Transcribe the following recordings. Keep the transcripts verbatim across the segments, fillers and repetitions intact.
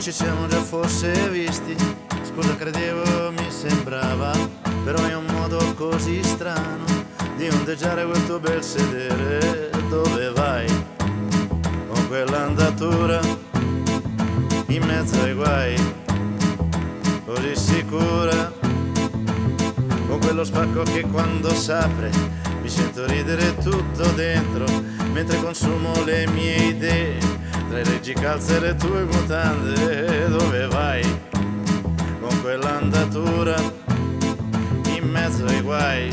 ci siamo già forse visti. Scusa, credevo mi sembrava, però è un modo così strano di ondeggiare quel tuo bel sedere. Dove vai? Con quell'andatura in mezzo ai guai, così sicura, con quello spacco che quando s'apre mi sento ridere tutto dentro, mentre consumo le mie idee tra i reggicalze e le tue mutande. Dove vai? Con quell'andatura in mezzo ai guai,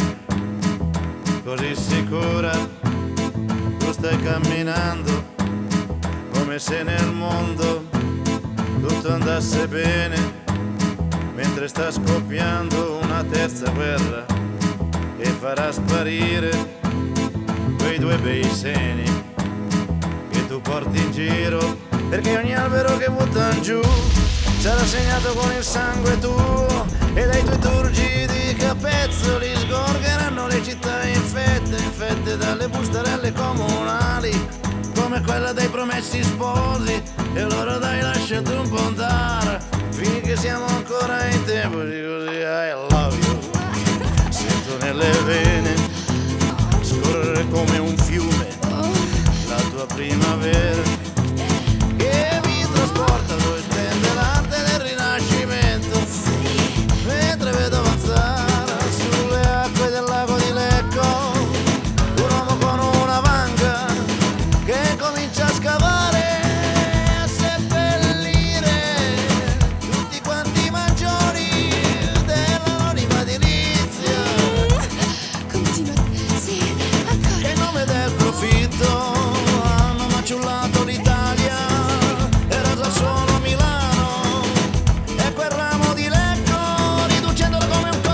così sicura, tu stai camminando come se nel mondo tutto andasse bene, mentre sta scoppiando una terza guerra che farà sparire quei due bei seni che tu porti in giro, perché ogni albero che buttan giù sarà segnato con il sangue tuo, e dai tuoi turgidi capezzoli sgorgeranno le città infette, infette dalle bustarelle comunali, come quella dei promessi sposi. E allora dai, lasciati un po' andare finché siamo ancora in tempo di così. I love you, sento nelle vene scorrere come un fiume la tua primavera, che mi trasporta dove stende l'arte del rinascimento, mentre vedo avanzare sulle acque del lago di Lecco un uomo con una vanga che comincia a scavare, a seppellire tutti quanti i maggiori dell'anonima edilizia. Continua, sì, ancora. In nome del profitto hanno maciullato l'Italia, era già solo Milano e quel ramo di Lecco, riducendola come un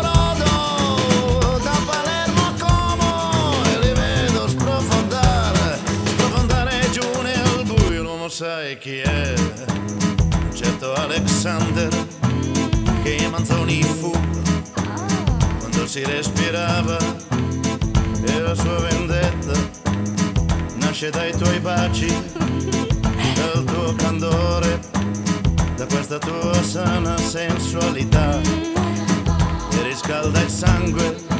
colabrodo da Palermo a Como, e li vedo sprofondare, sprofondare giù nel buio. L'uomo sai chi è? Un certo Alexander che i Manzoni fu quando si respirava, e la sua vendetta nasce dai tuoi baci, dal tuo candore, da questa tua sana sensualità che riscalda il sangue